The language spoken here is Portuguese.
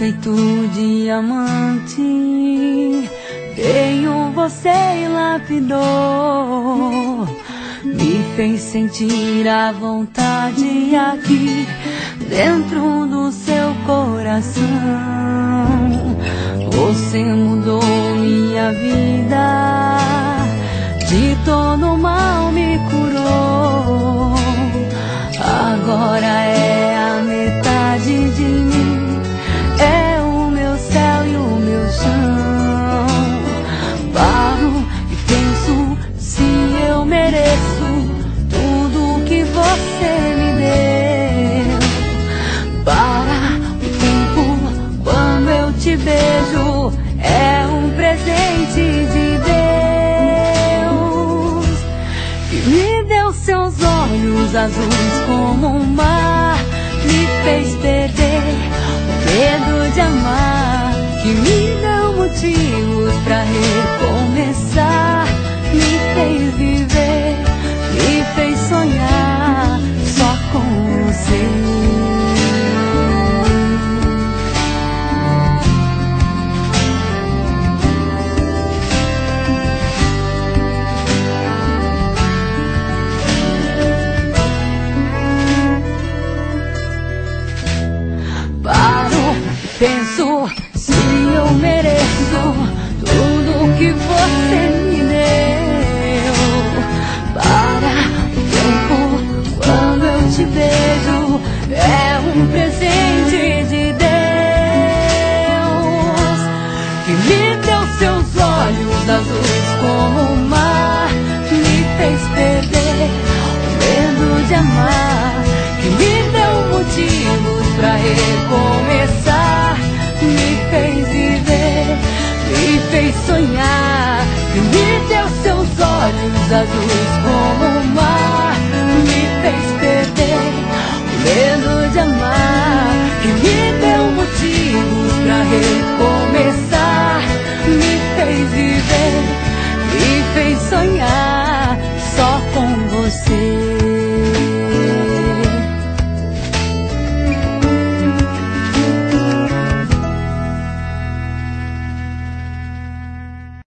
feito diamante, veio você e lapidou, me fez sentir a vontade aqui dentro do seu coração. Você mudou minha vida, de todo mal me curou. Agora é a metade de mim, é o meu céu e o meu chão. Paro e penso se eu mereço tudo que você me deu. Para o tempo quando eu te beijo, é um presente de Deus, que me deu seus olhos azuis como um mar, me fez perder o medo de amar, que me deu motivos pra recomeçar, me fez viver, me fez sonhar só com você. Penso se eu mereço tudo que você me deu. Para o tempo quando eu te beijo, é um presente de Deus, que me deu seus olhos azuis como o mar, me fez perder o medo de amar, que me deu motivos pra recomeçar, me fez viver, me fez sonhar, que me deu seus olhos azuis